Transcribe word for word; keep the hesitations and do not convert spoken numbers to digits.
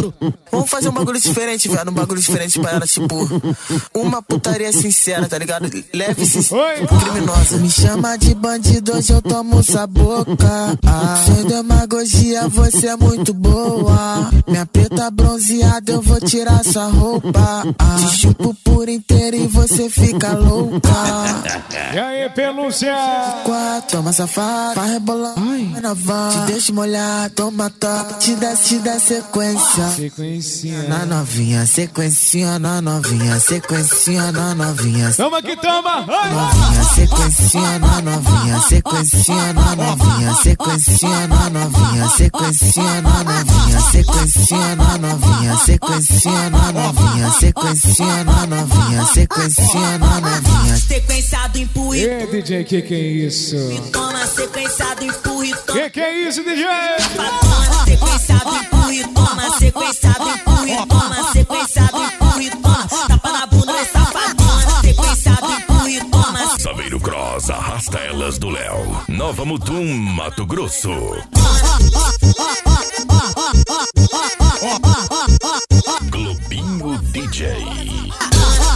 bagulho. Vamos fazer um bagulho diferente, velho. Um bagulho diferente pra ela, tipo, uma putaria sincera, tá ligado? Leve e sincera, criminosa. Me chama de bandido, hoje eu tomo sua boca. Ah, sem demagogia, você é muito boa. Minha preta bronzeada, eu vou tirar sua roupa. Ah, te chupo por inteiro e você fica louca. E aí, pelúcia? Quatro, toma safado, vai rebolar, vai na van. Te deixa molhar, toma top, te dá, te dá sequência. Sequência. Na novinha, sequência, na novinha, sequência, na novinha. Toma que toma! Novinha, sequência, na novinha, sequência, na novinha, sequência, na novinha, sequência, na novinha, sequência, na novinha, sequência, na novinha, sequência, na novinha, sequência, na novinha. Sequenciado, empurra e Ei, D J, que que é isso? toma. Sequenciado, empurra e toma. Que que é isso, D J? Safadona, sequenciado, empurra e toma. Sequenciado, empurra e toma. Sequenciado, empurra e toma. Tapa na bunda, é safadona. Sequenciado, empurra e toma. Saveiro Cross, arrasta elas do Léo. Nova Mutum, Mato Grosso. Globinho D J.